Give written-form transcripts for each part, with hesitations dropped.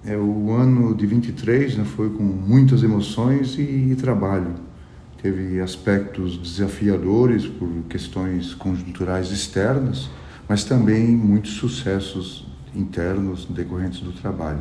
O ano de 23, né, foi com muitas emoções e trabalho. Teve aspectos desafiadores por questões conjunturais externas, mas também muitos sucessos internos decorrentes do trabalho.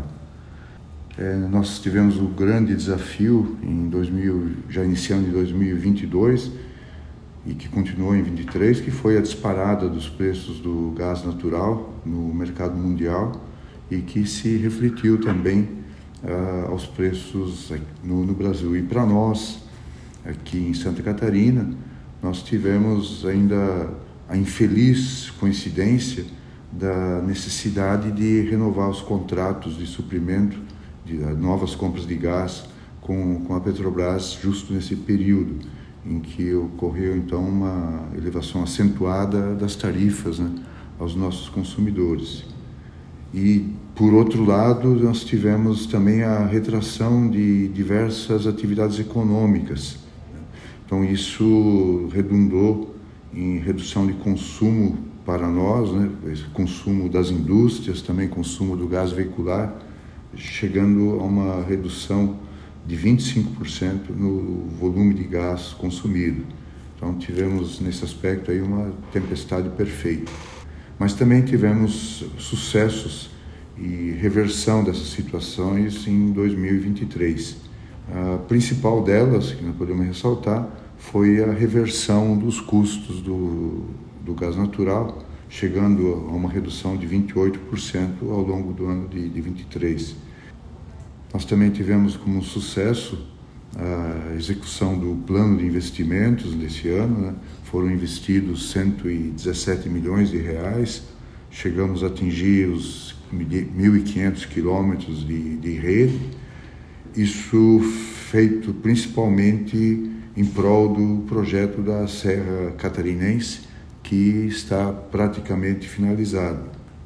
Nós tivemos o grande desafio já iniciando em 2022 e que continuou em 23, que foi a disparada dos preços do gás natural no mercado mundial e que se refletiu também aos preços no Brasil. E para nós, aqui em Santa Catarina, nós tivemos ainda a infeliz coincidência da necessidade de renovar os contratos de suprimento de novas compras de gás com a Petrobras justo nesse período em que ocorreu então uma elevação acentuada das tarifas, né, aos nossos consumidores. E, por outro lado, nós tivemos também a retração de diversas atividades econômicas. Então, isso redundou em redução de consumo para nós, né? Consumo das indústrias, também consumo do gás veicular, chegando a uma redução de 25% no volume de gás consumido. Então, tivemos nesse aspecto aí uma tempestade perfeita. Mas também tivemos sucessos e reversão dessas situações em 2023. A principal delas, que nós podemos ressaltar, foi a reversão dos custos do gás natural, chegando a uma redução de 28% ao longo do ano de 23. Nós também tivemos como sucesso a execução do plano de investimentos desse ano, né? Foram investidos 117 milhões de reais, chegamos a atingir os 1.500 quilômetros de rede, isso feito principalmente em prol do projeto da Serra Catarinense, que está praticamente finalizado.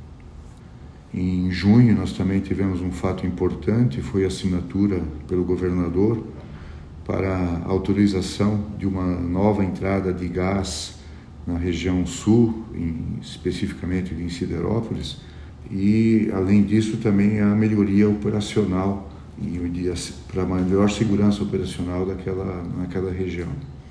Em junho nós também tivemos um fato importante, foi a assinatura pelo governador para a autorização de uma nova entrada de gás na região sul, especificamente em Siderópolis, e além disso também a melhoria operacional e para maior segurança operacional naquela região.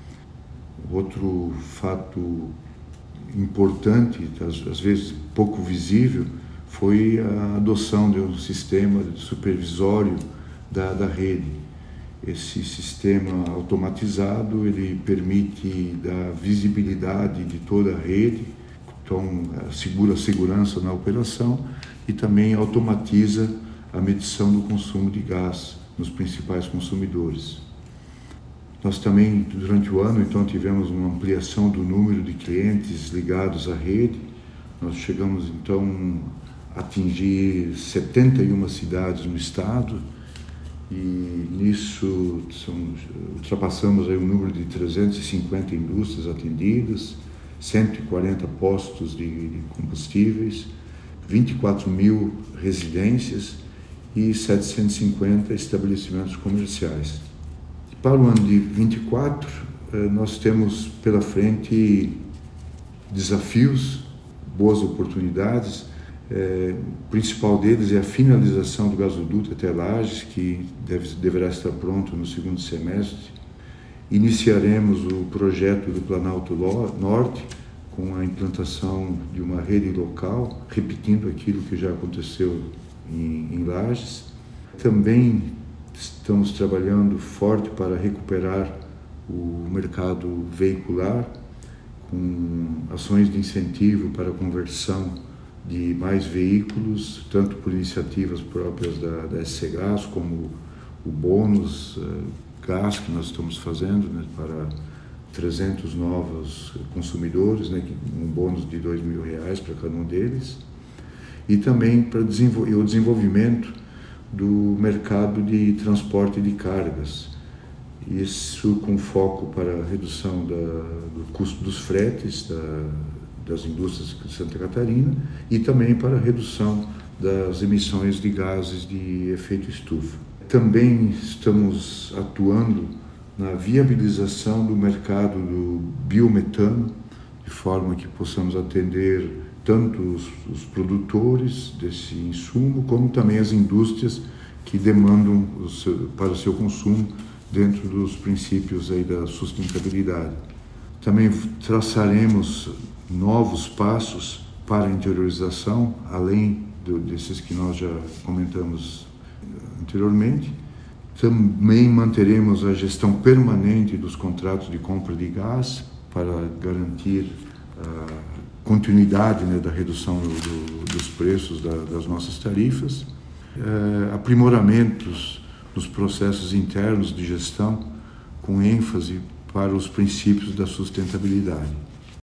Outro fato importante, às vezes pouco visível, foi a adoção de um sistema supervisório da rede. Esse sistema automatizado, ele permite dar visibilidade de toda a rede, então assegura a segurança na operação e também automatiza a medição do consumo de gás nos principais consumidores. Nós também, durante o ano, então, tivemos uma ampliação do número de clientes ligados à rede. Nós chegamos, então, a atingir 71 cidades no estado, e nisso ultrapassamos aí o número de 350 indústrias atendidas, 140 postos de combustíveis, 24 mil residências e 750 estabelecimentos comerciais. Para o ano de 24, nós temos pela frente desafios, boas oportunidades. O principal deles é a finalização do gasoduto até Lages, que deverá estar pronto no segundo semestre. Iniciaremos o projeto do Planalto Norte, com a implantação de uma rede local, repetindo aquilo que já aconteceu em Lages. Também estamos trabalhando forte para recuperar o mercado veicular, com ações de incentivo para a conversão de mais veículos, tanto por iniciativas próprias da SC Gás, como o bônus gás que nós estamos fazendo, né, para 300 novos consumidores, né, um bônus de R$2.000 para cada um deles, e também para o desenvolvimento do mercado de transporte de cargas, isso com foco para a redução do custo dos fretes das indústrias de Santa Catarina e também para a redução das emissões de gases de efeito estufa. Também estamos atuando na viabilização do mercado do biometano, de forma que possamos atender tanto os produtores desse insumo, como também as indústrias que demandam para o seu consumo dentro dos princípios aí da sustentabilidade. Também traçaremos novos passos para a interiorização, além desses que nós já comentamos anteriormente. Também manteremos a gestão permanente dos contratos de compra de gás para garantir a continuidade, né, da redução dos preços das nossas tarifas. Aprimoramentos nos processos internos de gestão com ênfase para os princípios da sustentabilidade.